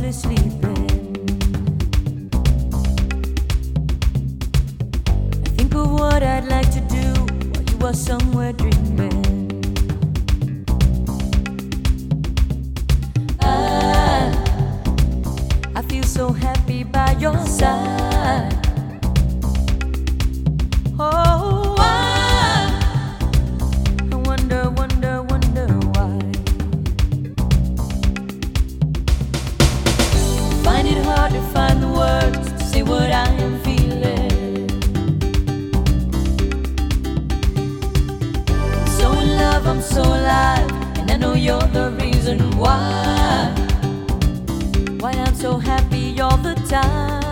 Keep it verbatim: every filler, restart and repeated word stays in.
softly sleeping. I think of what I'd like to do while you are somewhere dreaming. I, I feel so happy by your side. Oh, I, I wonder, wonder, wonder why. Find it hard to find the words to say what I am feeling. I'm so in love, I'm so alive, and I know you're the reason why. Why I'm so happy all the time.